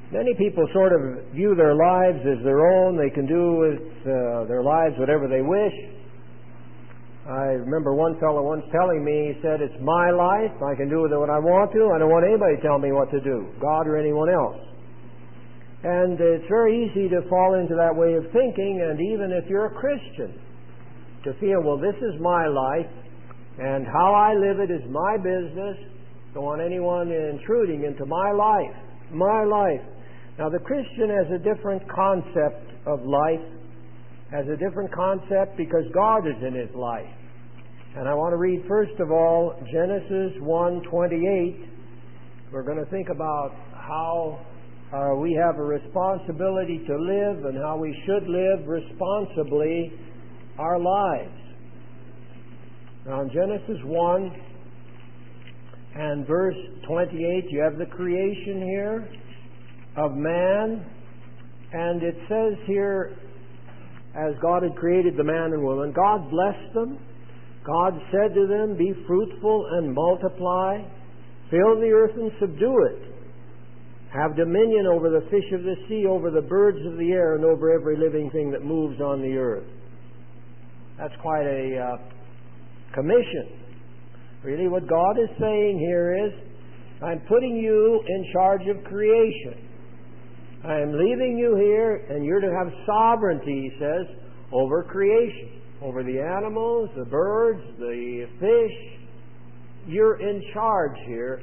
Many people sort of view their lives as their own. They can do with their lives whatever they wish. I remember one fellow once telling me, he said, it's my life. I can do with it what I want to. I don't want anybody to tell me what to do, God or anyone else. And it's very easy to fall into that way of thinking, and even if you're a Christian, to feel, well, this is my life, and how I live it is my business. Don't want anyone intruding into my life. My life. Now, the Christian has a different concept of life, has a different concept because God is in his life. And I want to read, first of all, Genesis 1:28. We're going to think about how we have a responsibility to live and how we should live responsibly our lives. Now, in Genesis 1 and verse 28, you have the creation here of man, and it says here, as God had created the man and woman, God blessed them. God said to them, be fruitful and multiply, fill the earth and subdue it, have dominion over the fish of the sea, over the birds of the air, and over every living thing that moves on the earth. That's quite a commission. Really, what God is saying here is, I'm putting you in charge of creation. I am leaving you here, and you're to have sovereignty, he says, over creation, over the animals, the birds, the fish. You're in charge here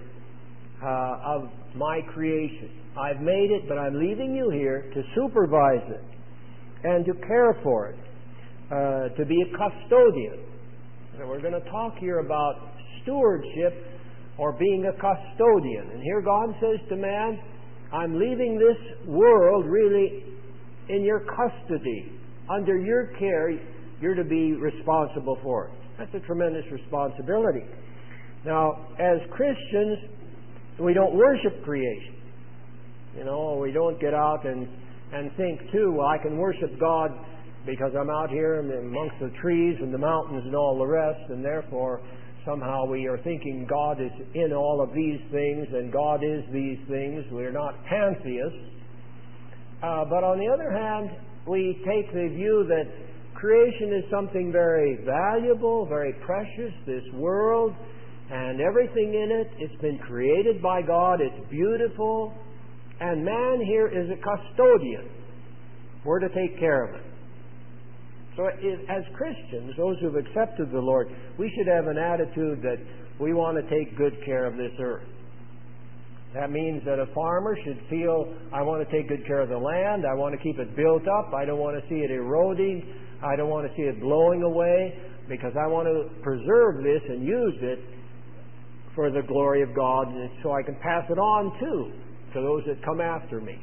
of my creation. I've made it, but I'm leaving you here to supervise it and to care for it, to be a custodian. And we're going to talk here about stewardship or being a custodian. And here God says to man, I'm leaving this world really in your custody, under your care. You're to be responsible for it. That's a tremendous responsibility. Now, as Christians, we don't worship creation. You know, we don't get out and think too, well, I can worship God because I'm out here amongst the trees and the mountains and all the rest, and therefore somehow we are thinking God is in all of these things and God is these things. We're not pantheists. But on the other hand, we take the view that creation is something very valuable, very precious, this world, and everything in it. It's been created by God. It's beautiful. And man here is a custodian. We're to take care of it. So as Christians, those who have accepted the Lord, we should have an attitude that we want to take good care of this earth. That means that a farmer should feel, I want to take good care of the land. I want to keep it built up. I don't want to see it eroding. I don't want to see it blowing away, because I want to preserve this and use it for the glory of God, and so I can pass it on to those that come after me.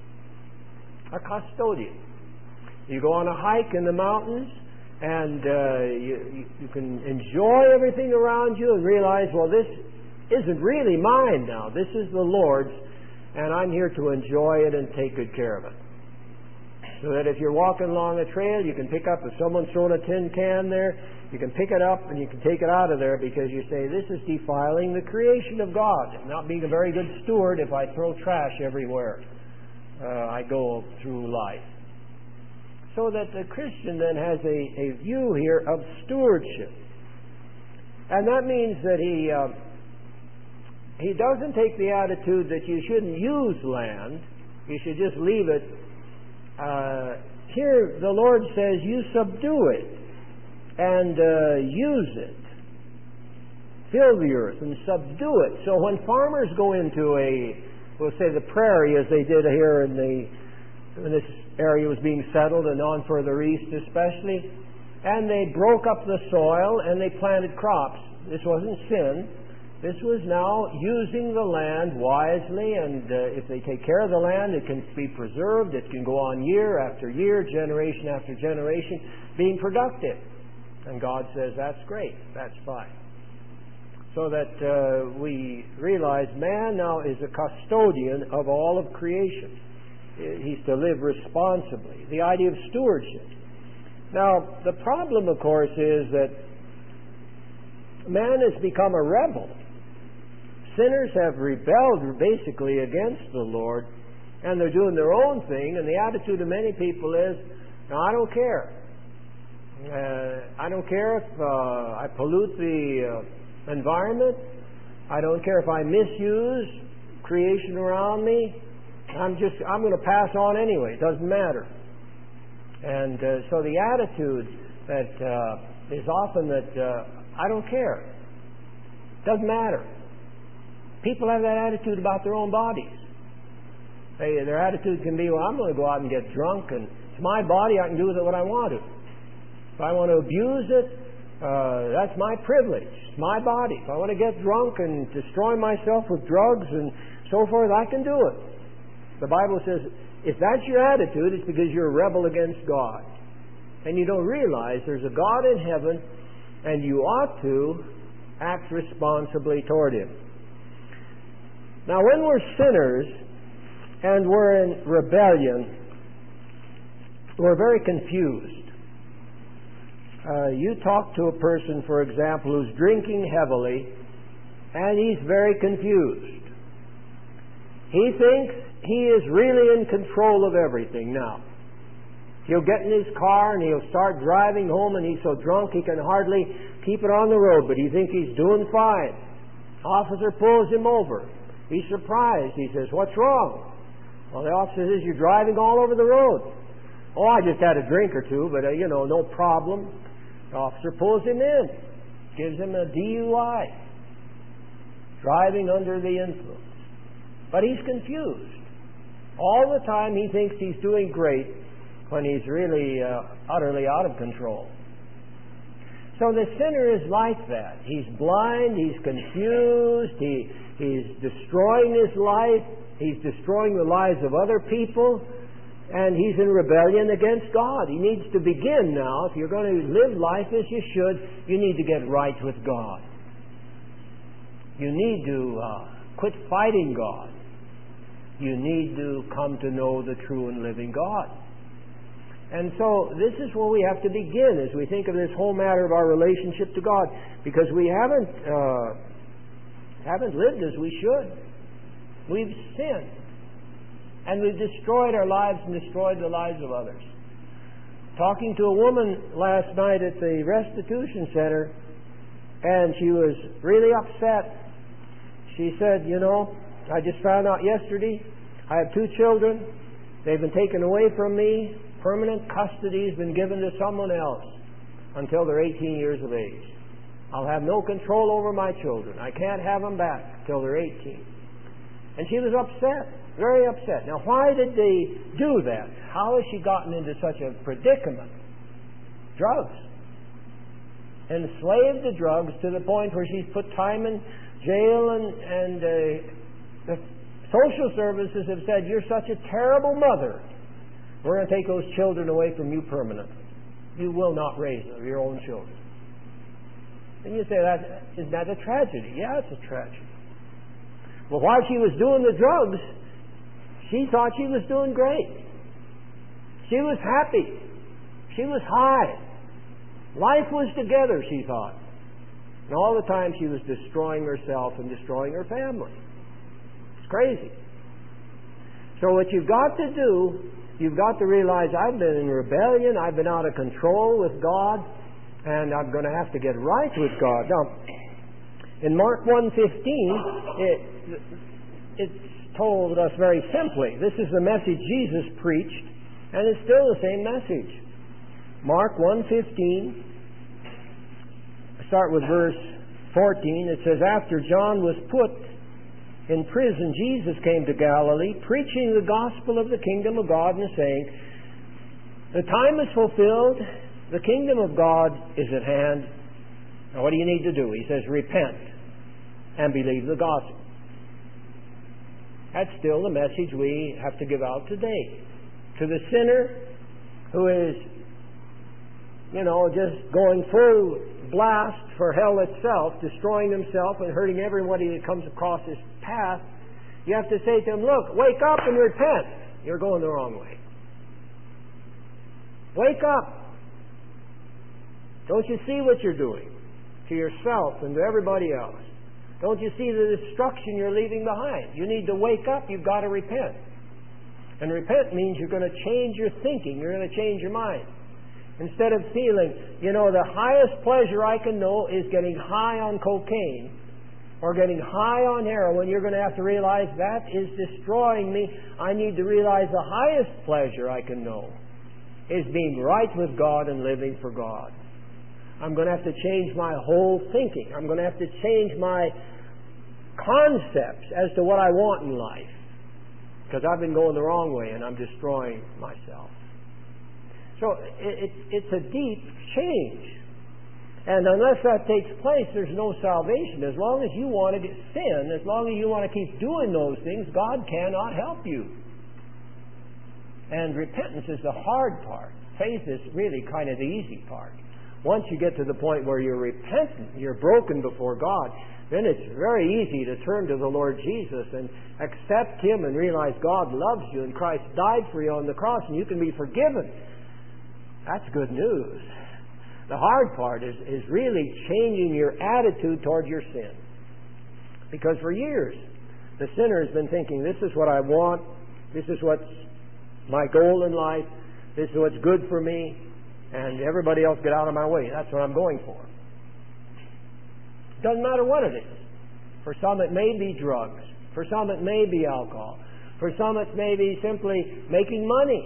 A custodian. You go on a hike in the mountains, and you can enjoy everything around you and realize, well, this isn't really mine now. This is the Lord's, and I'm here to enjoy it and take good care of it. So that if you're walking along a trail, you can pick up, if someone's thrown a tin can there, you can pick it up and you can take it out of there, because you say, this is defiling the creation of God. I'm not being a very good steward if I throw trash everywhere I go through life. So that the Christian then has a view here of stewardship. And that means that he doesn't take the attitude that you shouldn't use land, you should just leave it. Here the Lord says you subdue it and use it. Fill the earth and subdue it. So when farmers go into we'll say the prairie, as they did here when this area was being settled and on further east especially, and they broke up the soil and they planted crops. This wasn't sin. This was now using the land wisely, and if they take care of the land, it can be preserved. It can go on year after year, generation after generation, being productive. And God says, that's great, that's fine. So that we realize man now is a custodian of all of creation. He's to live responsibly. The idea of stewardship. Now, the problem, of course, is that man has become a rebel. Sinners have rebelled basically against the Lord, and they're doing their own thing, and the attitude of many people is, no, I don't care. I don't care if I pollute the environment. I don't care if I misuse creation around me. I'm going to pass on anyway. It doesn't matter. And so the attitude that is often that I don't care. Doesn't matter. People have that attitude about their own bodies. Their attitude can be, well, I'm going to go out and get drunk, and it's my body, I can do with it what I want to. If I want to abuse it, that's my privilege. It's my body. If I want to get drunk and destroy myself with drugs and so forth, I can do it. The Bible says, if that's your attitude, it's because you're a rebel against God. And you don't realize there's a God in heaven, and you ought to act responsibly toward Him. Now, when we're sinners and we're in rebellion, we're very confused. You talk to a person, for example, who's drinking heavily, and he's very confused. He thinks he is really in control of everything now. He'll get in his car and he'll start driving home, and he's so drunk he can hardly keep it on the road, but he thinks he's doing fine. Officer pulls him over. He's surprised. He says, "What's wrong?" Well, the officer says, "You're driving all over the road." "Oh, I just had a drink or two, but no problem." The officer pulls him in, gives him a DUI, driving under the influence. But he's confused. All the time he thinks he's doing great when he's really utterly out of control. So the sinner is like that. He's blind, he's confused, he's destroying his life, he's destroying the lives of other people, and he's in rebellion against God. He needs to begin now. If you're going to live life as you should, you need to get right with God. You need to quit fighting God. You need to come to know the true and living God. And so this is where we have to begin as we think of this whole matter of our relationship to God, because we haven't lived as we should. We've sinned. And we've destroyed our lives and destroyed the lives of others. Talking to a woman last night at the restitution center, and she was really upset. She said, I just found out yesterday, I have 2 children. They've been taken away from me. Permanent custody has been given to someone else until they're 18 years of age. I'll have no control over my children. I can't have them back till they're 18. And she was upset. Very upset. Now, why did they do that? How has she gotten into such a predicament? Drugs. Enslaved to drugs to the point where she's put time in jail, and the social services have said, "You're such a terrible mother. We're going to take those children away from you permanently. You will not raise your own children." And you say, isn't that a tragedy? Yeah, it's a tragedy. Well, while she was doing the drugs, she thought she was doing great. She was happy. She was high. Life was together, she thought. And all the time she was destroying herself and destroying her family. It's crazy. So what you've got to do, you've got to realize, I've been in rebellion, I've been out of control with God, and I'm going to have to get right with God. Now, in Mark 1:15, it's told us very simply. This is the message Jesus preached, and it's still the same message. Mark 1:15, start with verse 14. It says, "After John was put in prison, Jesus came to Galilee, preaching the gospel of the kingdom of God, and saying, 'The time is fulfilled, the kingdom of God is at hand.'" Now, what do you need to do? He says, "Repent and believe the gospel." That's still the message we have to give out today. To the sinner who is, just going full blast for hell itself, destroying himself and hurting everybody that comes across his path, you have to say to him, "Look, wake up and repent. You're going the wrong way. Wake up. Don't you see what you're doing to yourself and to everybody else? Don't you see the destruction you're leaving behind? You need to wake up. You've got to repent." And repent means you're going to change your thinking. You're going to change your mind. Instead of feeling, the highest pleasure I can know is getting high on cocaine or getting high on heroin, you're going to have to realize that is destroying me. I need to realize the highest pleasure I can know is being right with God and living for God. I'm going to have to change my whole thinking. I'm going to have to change my concepts as to what I want in life, because I've been going the wrong way and I'm destroying myself. So it's a deep change. And unless that takes place, there's no salvation. As long as you want to sin, as long as you want to keep doing those things, God cannot help you. And repentance is the hard part. Faith is really kind of the easy part. Once you get to the point where you're repentant, you're broken before God, then it's very easy to turn to the Lord Jesus and accept Him and realize God loves you and Christ died for you on the cross and you can be forgiven. That's good news. The hard part is really changing your attitude toward your sin. Because for years, the sinner has been thinking, this is what I want, this is what's my goal in life, this is what's good for me, and everybody else get out of my way. That's what I'm going for. Doesn't matter what it is. For some it may be drugs. For some it may be alcohol. For some it may be simply making money.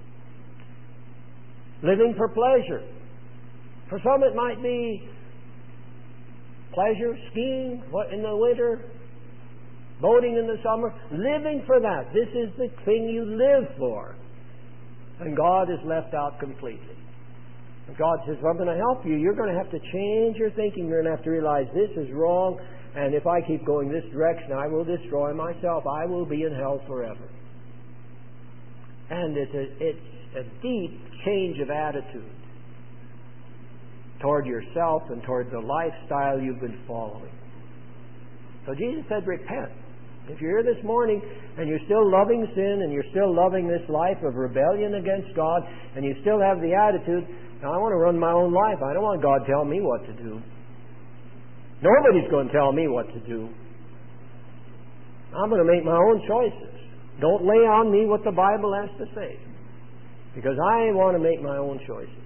Living for pleasure. For some it might be pleasure, skiing in the winter, boating in the summer. Living for that. This is the thing you live for. And God is left out completely. And God says, well, I'm going to help you. You're going to have to change your thinking. You're going to have to realize this is wrong, and if I keep going this direction, I will destroy myself. I will be in hell forever. And it's a deep change of attitude toward yourself and toward the lifestyle you've been following. So Jesus said, repent. If you're here this morning and you're still loving sin and you're still loving this life of rebellion against God and you still have the attitude, now I want to run my own life. I don't want God to tell me what to do. Nobody's going to tell me what to do. I'm going to make my own choices. Don't lay on me what the Bible has to say, because I want to make my own choices.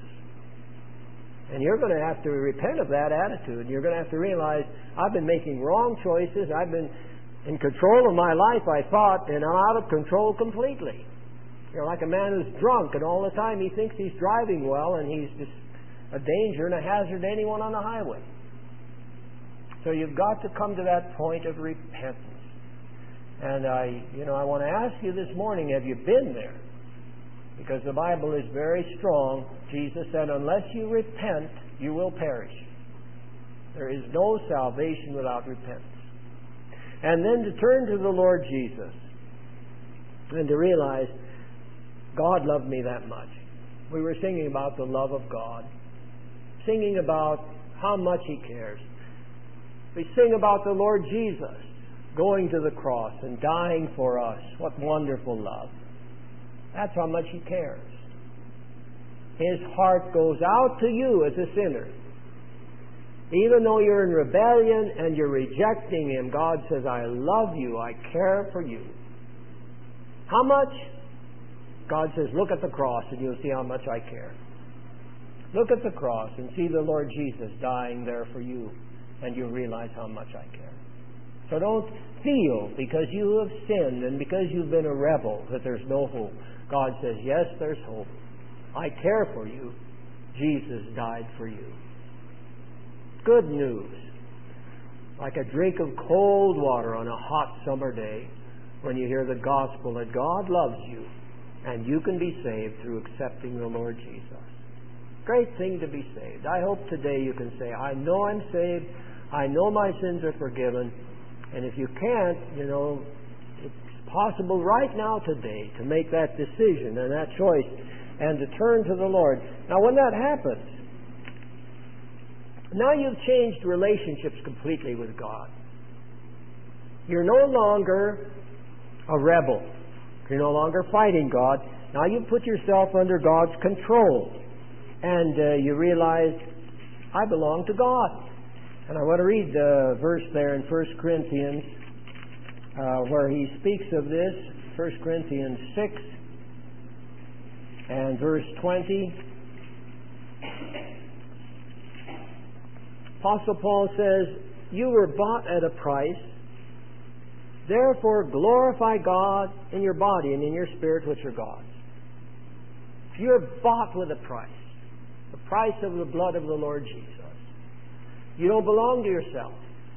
And you're going to have to repent of that attitude. You're going to have to realize I've been making wrong choices. I've been in control of my life, I thought, and I'm out of control completely. You're like a man who's drunk, and all the time he thinks he's driving well, and he's just a danger and a hazard to anyone on the highway. So you've got to come to that point of repentance. And I want to ask you this morning, have you been there? Because the Bible is very strong. Jesus said, unless you repent, you will perish. There is no salvation without repentance. And then to turn to the Lord Jesus and to realize God loved me that much. We were singing about the love of God, singing about how much He cares. We sing about the Lord Jesus going to the cross and dying for us. What wonderful love. That's how much He cares. His heart goes out to you as a sinner. Even though you're in rebellion and you're rejecting Him, God says, I love you, I care for you. How much? God says, look at the cross and you'll see how much I care. Look at the cross and see the Lord Jesus dying there for you, and you'll realize how much I care. So don't feel because you have sinned and because you've been a rebel that there's no hope. God says, yes, there's hope. I care for you. Jesus died for you. Good news. Like a drink of cold water on a hot summer day when you hear the gospel that God loves you and you can be saved through accepting the Lord Jesus. Great thing to be saved. I hope today you can say, I know I'm saved. I know my sins are forgiven. And if you can't, it's possible right now today to make that decision and that choice and to turn to the Lord. Now when that happens, now you've changed relationships completely with God. You're no longer a rebel. You're no longer fighting God. Now you put yourself under God's control. And you realize, I belong to God. And I want to read the verse there in 1 Corinthians where he speaks of this. 1 Corinthians 6 and verse 20. Apostle Paul says, "You were bought at a price. Therefore glorify God in your body and in your spirit, which are God's." You're bought with a price. The price of the blood of the Lord Jesus. You don't belong to yourself.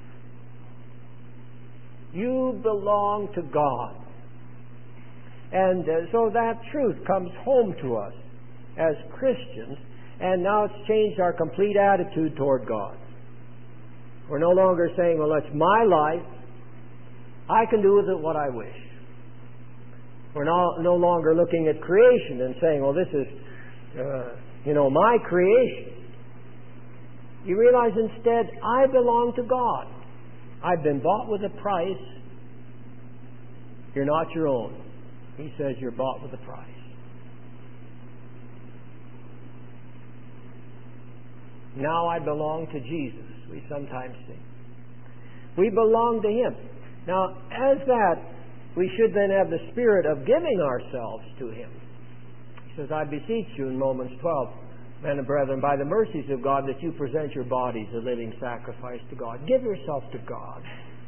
You belong to God. And so that truth comes home to us as Christians, and now it's changed our complete attitude toward God. We're no longer saying, well, it's my life. I can do with it what I wish. We're no longer looking at creation and saying, well, this is, my creation. You realize instead, I belong to God. I've been bought with a price. You're not your own. He says you're bought with a price. Now I belong to Jesus, we sometimes sing. We belong to Him. Now, as that, we should then have the spirit of giving ourselves to Him. He says, I beseech you in Romans 12, men and brethren, by the mercies of God, that you present your bodies a living sacrifice to God. Give yourself to God.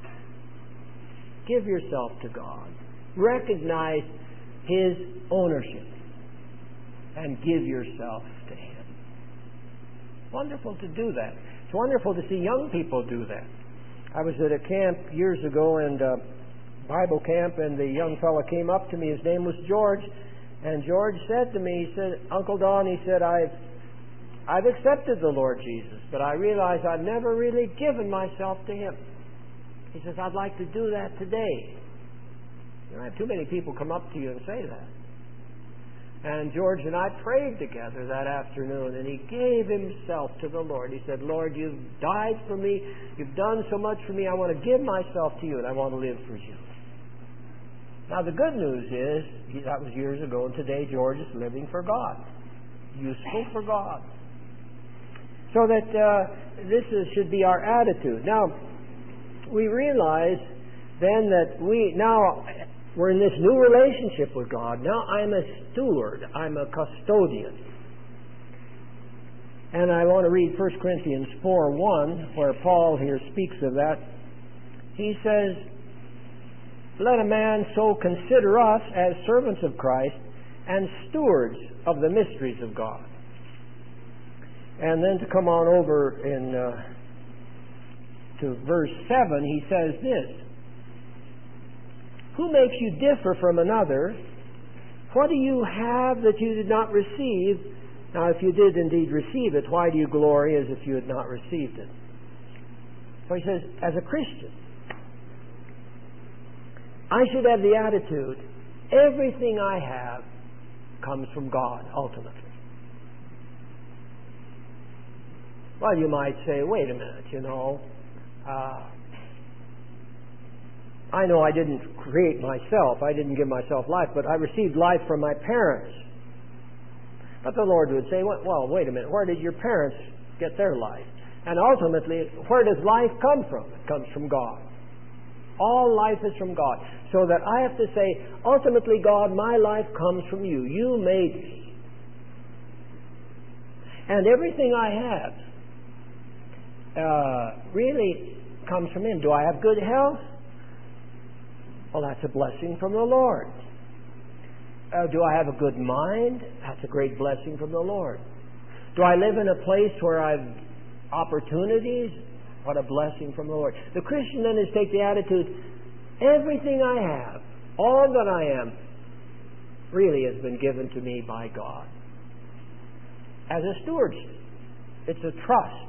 Give yourself to God. Recognize His ownership and give yourself to Him. Wonderful to do that. It's wonderful to see young people do that. I was at a camp years ago, and Bible camp, and the young fellow came up to me. His name was George, and George said to me, he said, Uncle Don, he said, I've accepted the Lord Jesus, but I realize I've never really given myself to Him. He says, I'd like to do that today. You don't have too many people come up to you and say that. And George and I prayed together that afternoon, and he gave himself to the Lord. He said, Lord, you've died for me. You've done so much for me. I want to give myself to you, and I want to live for you. Now, the good news is, that was years ago, and today George is living for God. Useful for God. So that this should be our attitude. Now, we realize then that we're in this new relationship with God. Now I'm a steward. I'm a custodian. And I want to read 1 Corinthians 4:1, where Paul here speaks of that. He says, let a man so consider us as servants of Christ and stewards of the mysteries of God. And then to come on over to verse 7, he says this, who makes you differ from another? What do you have that you did not receive? Now, if you did indeed receive it, why do you glory as if you had not received it? So he says, as a Christian, I should have the attitude, everything I have comes from God, ultimately. Well, you might say, wait a minute, I know I didn't create myself. I didn't give myself life, but I received life from my parents. But the Lord would say, well, wait a minute. Where did your parents get their life? And ultimately, where does life come from? It comes from God. All life is from God. So that I have to say, ultimately, God, my life comes from you. You made me. And everything I have really comes from Him. Do I have good health? Well, that's a blessing from the Lord. Do I have a good mind? That's a great blessing from the Lord. Do I live in a place where I've opportunities? What a blessing from the Lord. The Christian then is take the attitude, everything I have, all that I am, really has been given to me by God. As a stewardship. It's a trust.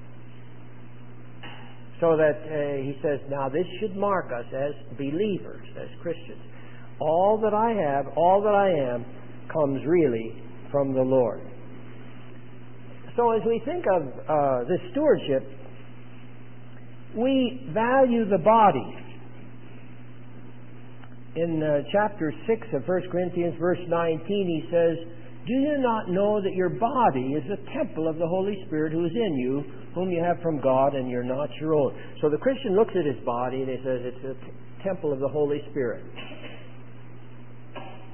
So that he says, now this should mark us as believers, as Christians. All that I have, all that I am, comes really from the Lord. So as we think of this stewardship, we value the body. In chapter 6 of 1 Corinthians, verse 19, he says, do you not know that your body is a temple of the Holy Spirit who is in you, whom you have from God, and you're not your own? So the Christian looks at his body and he says it's a temple of the Holy Spirit.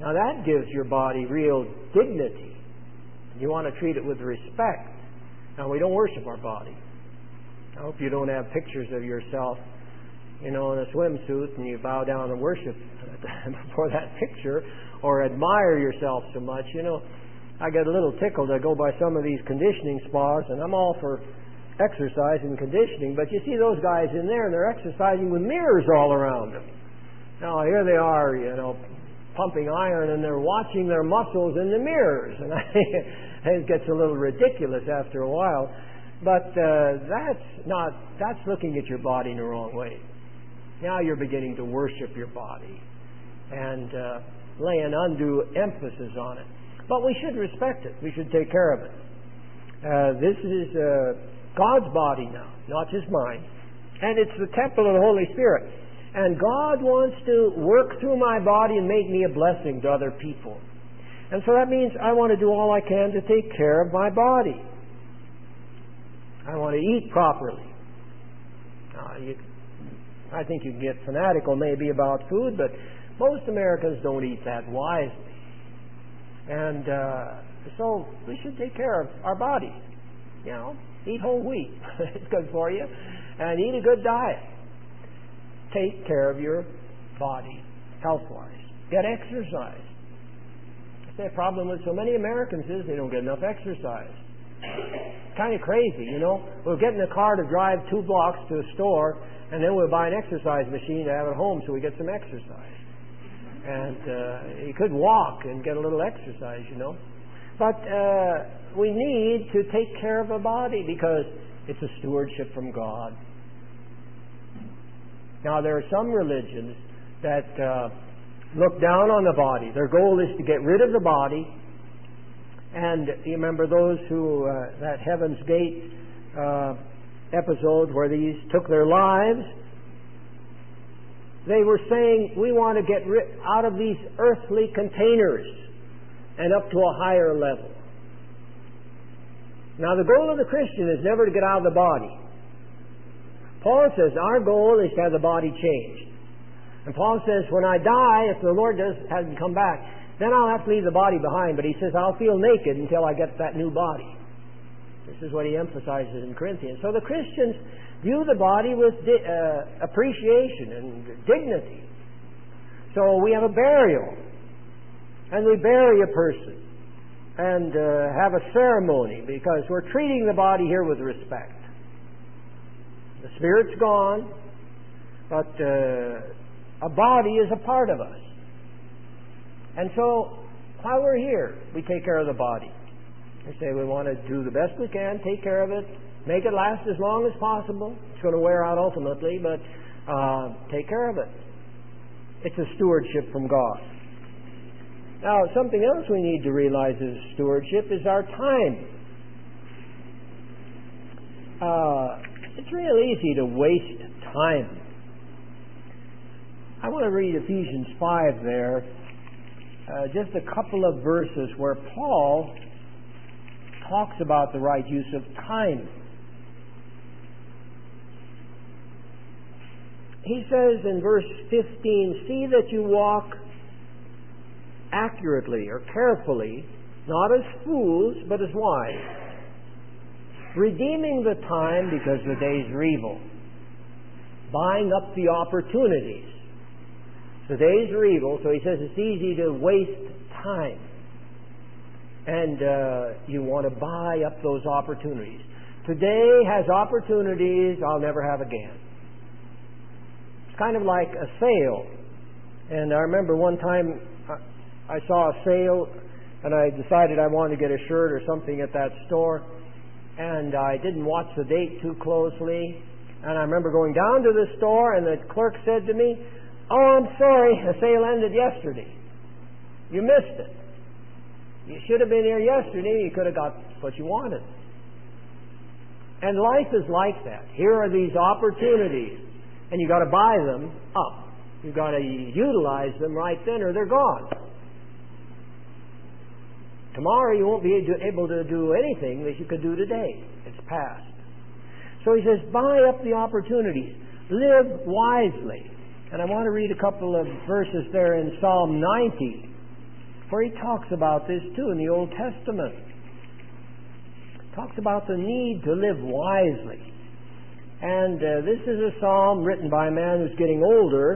Now that gives your body real dignity. You want to treat it with respect. Now we don't worship our body. I hope you don't have pictures of yourself, in a swimsuit and you bow down and worship before that picture or admire yourself so much. I get a little tickled. I go by some of these conditioning spas, and I'm all for exercise and conditioning, but you see those guys in there and they're exercising with mirrors all around them. Now here they are, pumping iron, and they're watching their muscles in the mirrors, and it gets a little ridiculous after a while. But that's looking at your body in the wrong way. Now you're beginning to worship your body and lay an undue emphasis on it. But we should respect it. We should take care of it. This is God's body now, not just mine. And it's the temple of the Holy Spirit. And God wants to work through my body and make me a blessing to other people. And so that means I want to do all I can to take care of my body. I want to eat properly. I think you can get fanatical maybe about food, but most Americans don't eat that wisely. And so we should take care of our bodies. Eat whole wheat. It's good for you. And eat a good diet. Take care of your body, health-wise. Get exercise. The problem with so many Americans is they don't get enough exercise. Kind of crazy, We'll get in a car to drive 2 blocks to a store, and then we'll buy an exercise machine to have at home so we get some exercise. And you could walk and get a little exercise, But we need to take care of the body because it's a stewardship from God. Now, there are some religions that look down on the body. Their goal is to get rid of the body. And you remember those who, that Heaven's Gate episode where these took their lives? They were saying, we want to get out of these earthly containers and up to a higher level. Now, the goal of the Christian is never to get out of the body. Paul says our goal is to have the body changed. And Paul says, when I die, if the Lord hasn't come back, then I'll have to leave the body behind. But he says, I'll feel naked until I get that new body. This is what he emphasizes in Corinthians. So the Christians view the body with appreciation and dignity. So we have a burial. And we bury a person. And have a ceremony because we're treating the body here with respect. The spirit's gone, but a body is a part of us. And so, while we're here, we take care of the body. We say we want to do the best we can, take care of it, make it last as long as possible. It's going to wear out ultimately, but take care of it. It's a stewardship from God. Now, something else we need to realize as stewardship is our time. It's real easy to waste time. I want to read Ephesians 5 there, just a couple of verses where Paul talks about the right use of time. He says in verse 15, see that you walk accurately or carefully, not as fools, but as wise, redeeming the time because the days are evil, buying up the opportunities. The days are evil, so he says it's easy to waste time. And you want to buy up those opportunities. Today has opportunities I'll never have again. It's kind of like a sale. And I remember one time I saw a sale and I decided I wanted to get a shirt or something at that store. And I didn't watch the date too closely. And I remember going down to the store and the clerk said to me, oh, I'm sorry, the sale ended yesterday. You missed it. You should have been here yesterday. You could have got what you wanted. And life is like that. Here are these opportunities, and you've got to buy them up. You've got to utilize them right then, or they're gone. Tomorrow you won't be able to do anything that you could do today. It's past. So he says, buy up the opportunities. Live wisely. And I want to read a couple of verses there in Psalm 90. where he talks about this too in the Old Testament. Talks about the need to live wisely. And this is a psalm written by a man who's getting older,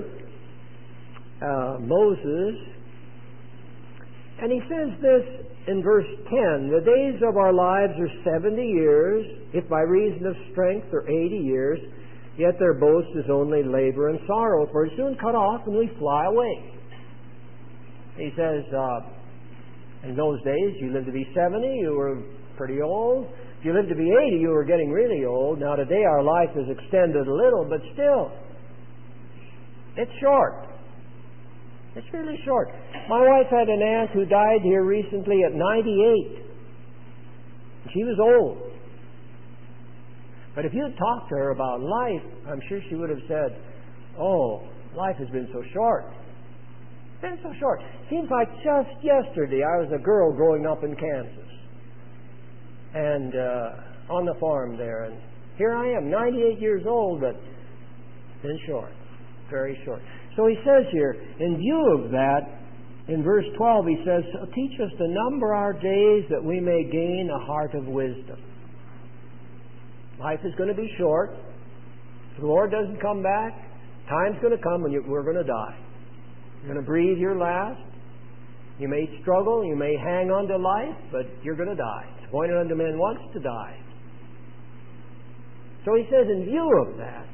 Moses. And he says this in verse 10, "The days of our lives are 70 years, if by reason of strength or 80 years, yet their boast is only labor and sorrow, for it's soon cut off and we fly away." He says, in those days, you lived to be 70, you were pretty old. If you lived to be 80, you were getting really old. Now today our life is extended a little, but still, it's short. It's really short. My wife had an aunt who died here recently at 98. She was old. But if you had talked to her about life, I'm sure she would have said, "Oh, life has been so short. It's been so short." Seems like just yesterday I was a girl growing up in Kansas. And on the farm there. And here I am, 98 years old, but it's been short. Very short. So he says here, in view of that, in verse 12 he says, "So teach us to number our days that we may gain a heart of wisdom." Life is going to be short. If the Lord doesn't come back, time's going to come when we're going to die. You're going to breathe your last. You may struggle, you may hang on to life, but you're going to die. It's appointed unto men once to die. So he says, in view of that,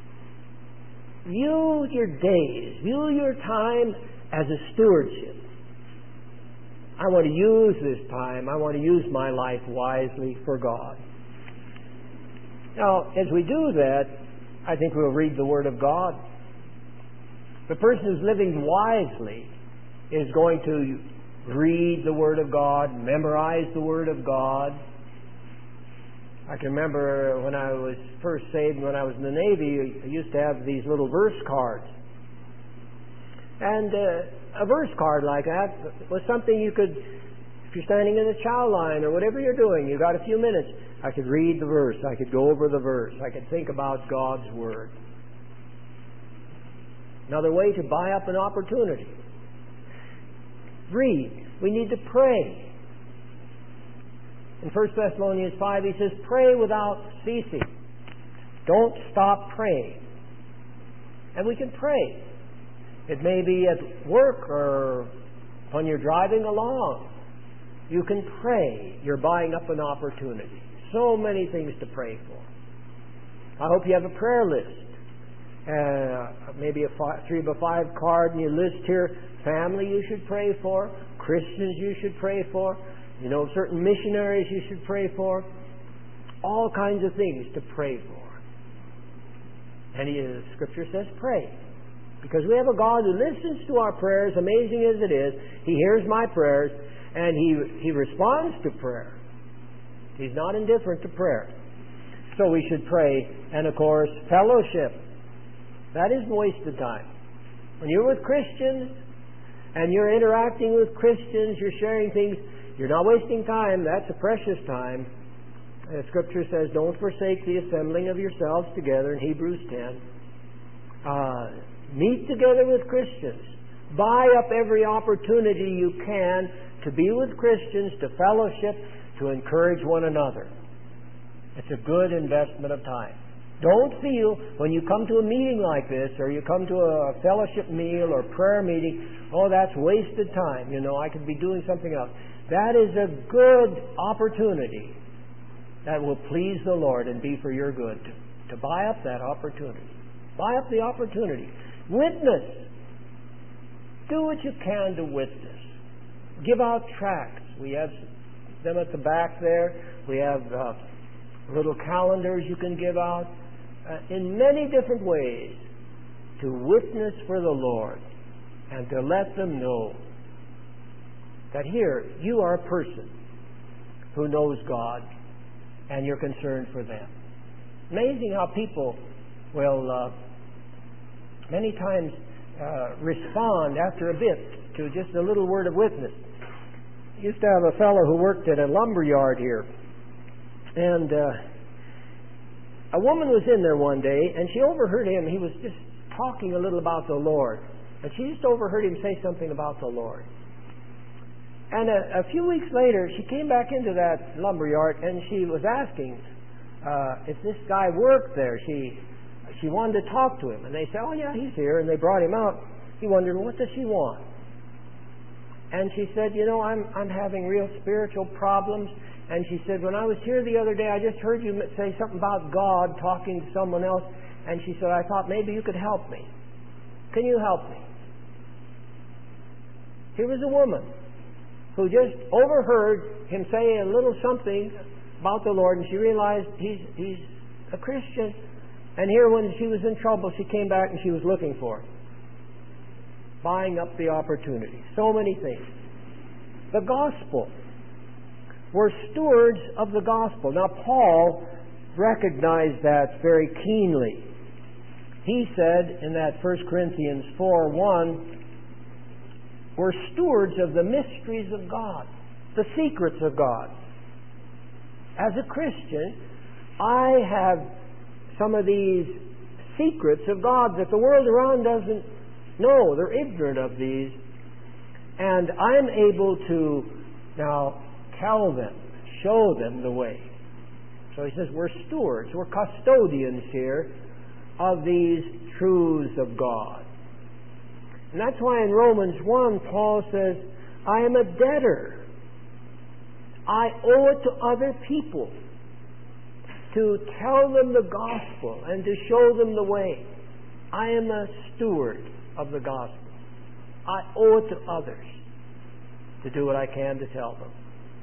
view your days, view your time as a stewardship. I want to use this time, I want to use my life wisely for God. Now, as we do that, I think we'll read the Word of God. The person who's living wisely is going to read the Word of God, memorize the Word of God. I can remember when I was first saved, when I was in the Navy, I used to have these little verse cards. And a verse card like that was something you could, if you're standing in the chow line or whatever you're doing, you got a few minutes, I could read the verse, I could go over the verse, I could think about God's Word. Another way to buy up an opportunity. Read. We need to pray. In 1 Thessalonians 5, he says, "Pray without ceasing." Don't stop praying. And we can pray. It may be at work or when you're driving along. You can pray. You're buying up an opportunity. So many things to pray for. I hope you have a prayer list. Maybe a 3-by-5 card, and you list here family you should pray for, Christians you should pray for, certain missionaries you should pray for, all kinds of things to pray for. And the Scripture says pray. Because we have a God who listens to our prayers, amazing as it is. He hears my prayers, and He responds to prayer. He's not indifferent to prayer. So we should pray. And of course, fellowship. That isn't wasted time. When you're with Christians, and you're interacting with Christians, you're sharing things, you're not wasting time. That's a precious time. The Scripture says, don't forsake the assembling of yourselves together in Hebrews 10. Meet together with Christians. Buy up every opportunity you can to be with Christians, to fellowship, to encourage one another. It's a good investment of time. Don't feel when you come to a meeting like this, or you come to a fellowship meal or prayer meeting, oh, that's wasted time. I could be doing something else. That is a good opportunity that will please the Lord and be for your good. To buy up that opportunity. Buy up the opportunity. Witness. Do what you can to witness. Give out tracts. We have them at the back there. We have little calendars you can give out. In many different ways to witness for the Lord and to let them know that here you are a person who knows God and you're concerned for them. Amazing how people will many times respond after a bit to just a little word of witness. I used to have a fellow who worked at a lumber yard here, and a woman was in there one day, and she overheard him. He was just talking a little about the Lord. And she just overheard him say something about the Lord. And a few weeks later, she came back into that lumber yard, and she was asking if this guy worked there. She wanted to talk to him. And they said, oh, yeah, he's here. And they brought him out. He wondered, what does she want? And she said, you know, I'm having real spiritual problems. And she said, when I was here the other day, I just heard you say something about God talking to someone else. And she said, I thought maybe you could help me. Can you help me? Here was a woman who just overheard him say a little something about the Lord, and she realized he's a Christian. And here, when she was in trouble, she came back and she was looking for him, buying up the opportunity. So many things. The gospel. We're stewards of the gospel. Now, Paul recognized that very keenly. He said in that 1 Corinthians 4:1, we're stewards of the mysteries of God, the secrets of God. As a Christian, I have some of these secrets of God that the world around doesn't know. They're ignorant of these. And I'm able to now tell them, show them the way. So he says we're stewards, we're custodians here of these truths of God. And that's why in Romans 1, Paul says, I am a debtor. I owe it to other people to tell them the gospel and to show them the way. I am a steward of the gospel. I owe it to others to do what I can to tell them.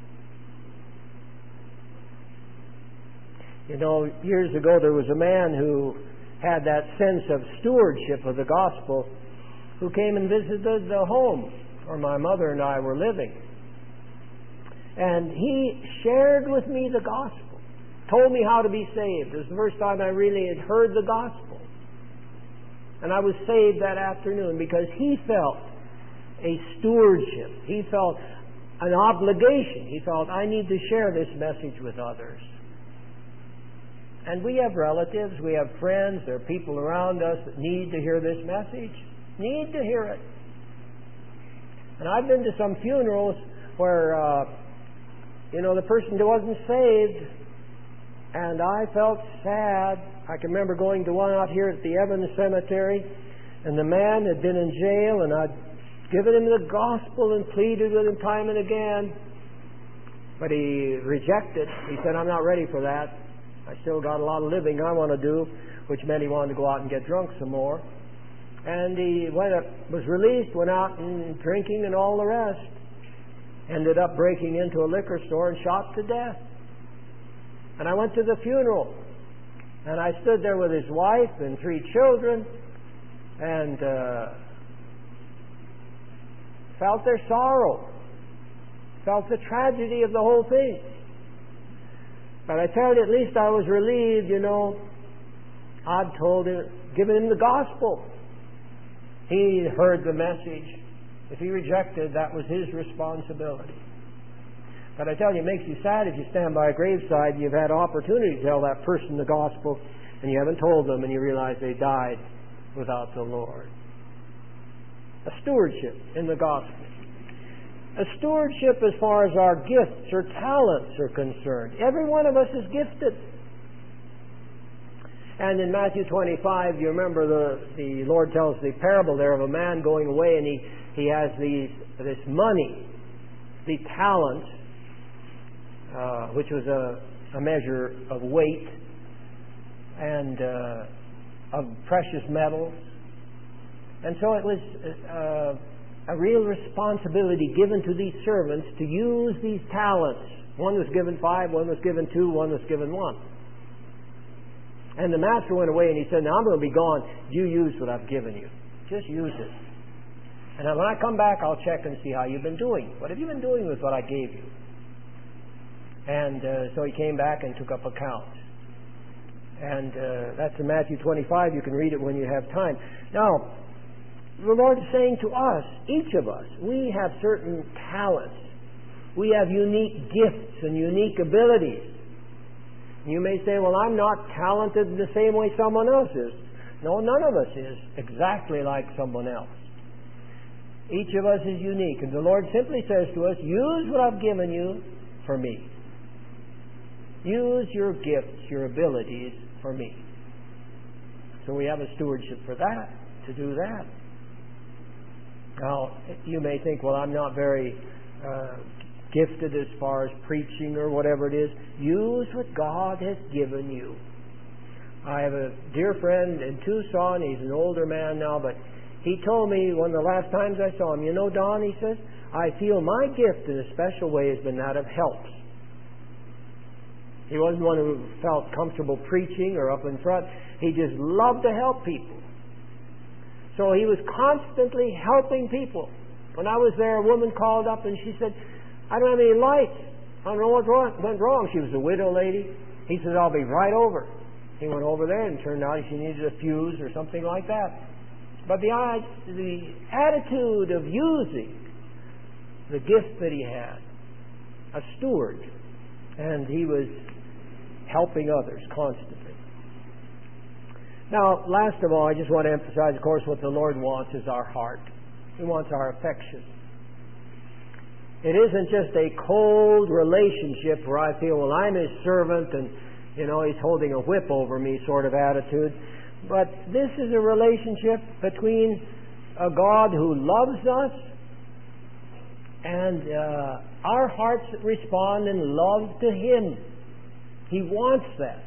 You know, years ago there was a man who had that sense of stewardship of the gospel who came and visited the home where my mother and I were living. And he shared with me the gospel, told me how to be saved. It was the first time I really had heard the gospel. And I was saved that afternoon because he felt a stewardship. He felt an obligation. He felt, I need to share this message with others. And we have relatives, we have friends, there are people around us that need to hear this message. Need to hear it. And I've been to some funerals where, the person wasn't saved, and I felt sad. I can remember going to one out here at the Evans Cemetery, and the man had been in jail, and I'd given him the gospel and pleaded with him time and again. But he rejected. He said, I'm not ready for that. I still got a lot of living I want to do, which meant he wanted to go out and get drunk some more. And he was released, went out and drinking and all the rest. Ended up breaking into a liquor store and shot to death. And I went to the funeral. And I stood there with his wife and 3 children and felt their sorrow. Felt the tragedy of the whole thing. But I tell you, at least I was relieved, I'd told him, given him the gospel. He heard the message. If he rejected, that was his responsibility. But I tell you, it makes you sad if you stand by a graveside and you've had opportunity to tell that person the gospel and you haven't told them and you realize they died without the Lord. A stewardship in the gospel. A stewardship as far as our gifts or talents are concerned. Every one of us is gifted. And in Matthew 25, you remember the Lord tells the parable there of a man going away, and he has this money, the talents, which was a measure of weight and of precious metals. And so it was a real responsibility given to these servants to use these talents. One was given 5, one was given 2, one was given 1. And the master went away and he said, now I'm going to be gone. You use what I've given you. Just use it. And when I come back, I'll check and see how you've been doing. What have you been doing with what I gave you? And so he came back and took up accounts. And that's in Matthew 25. You can read it when you have time. Now, the Lord is saying to us, each of us, we have certain talents. We have unique gifts and unique abilities. You may say, well, I'm not talented in the same way someone else is. No, none of us is exactly like someone else. Each of us is unique. And the Lord simply says to us, use what I've given you for me. Use your gifts, your abilities for me. So we have a stewardship for that, to do that. Now, you may think, well, I'm not very gifted as far as preaching or whatever it is. Use what God has given you. I have a dear friend in Tucson. He's an older man now, but he told me one of the last times I saw him, you know, Don, he says, I feel my gift in a special way has been that of helps. He wasn't one who felt comfortable preaching or up in front. He just loved to help people. So he was constantly helping people. When I was there, a woman called up and she said, I don't have any lights. I don't know what went wrong. She was a widow lady. He said, I'll be right over. He went over there and turned out she needed a fuse or something like that. But the attitude of using the gift that he had, a steward, and he was helping others constantly. Now, last of all, I just want to emphasize, of course, what the Lord wants is our heart. He wants our affection. It isn't just a cold relationship where I feel, well, I'm His servant and, you know, He's holding a whip over me sort of attitude. But this is a relationship between a God who loves us and our hearts respond in love to Him. He wants that.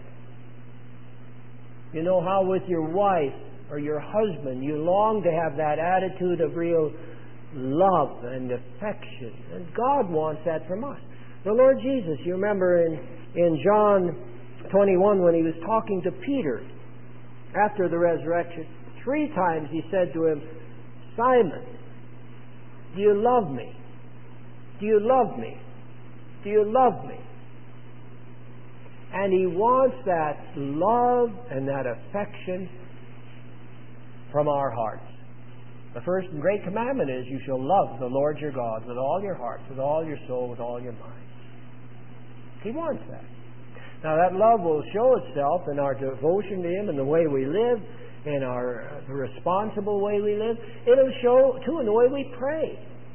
You know how with your wife or your husband you long to have that attitude of real love and affection. And God wants that from us. The Lord Jesus, you remember in John 21 when He was talking to Peter after the resurrection, 3 times He said to him, Simon, do you love me? Do you love me? Do you love me? And He wants that love and that affection from our hearts. The first and great commandment is you shall love the Lord your God with all your heart, with all your soul, with all your mind. He wants that. Now that love will show itself in our devotion to Him, in the way we live, in the responsible way we live. It'll show too in the way we pray.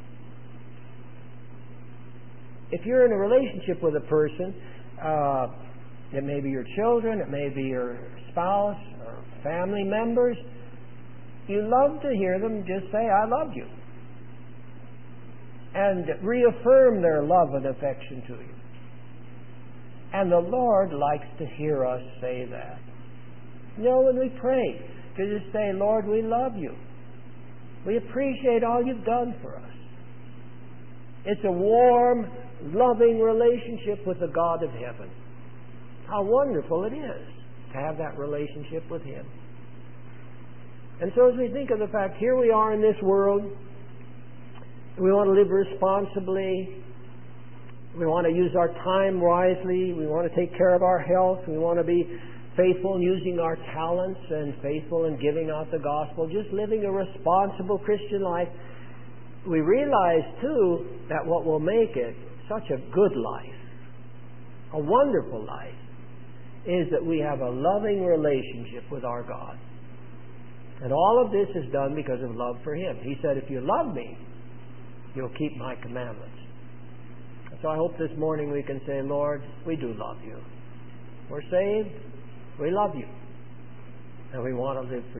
If you're in a relationship with a person, it may be your children, it may be your spouse or family members, you love to hear them just say, I love you. And reaffirm their love and affection to you. And the Lord likes to hear us say that. You know, when we pray, to just say, Lord, we love you. We appreciate all you've done for us. It's a warm, loving relationship with the God of heaven. How wonderful it is to have that relationship with Him. And so as we think of the fact, here we are in this world, we want to live responsibly, we want to use our time wisely, we want to take care of our health, we want to be faithful in using our talents and faithful in giving out the gospel, just living a responsible Christian life. We realize too that what will make it such a good life, a wonderful life, is that we have a loving relationship with our God. And all of this is done because of love for Him. He said, if you love me, you'll keep my commandments. So I hope this morning we can say, Lord, we do love you. We're saved, we love you, and we want to live for you.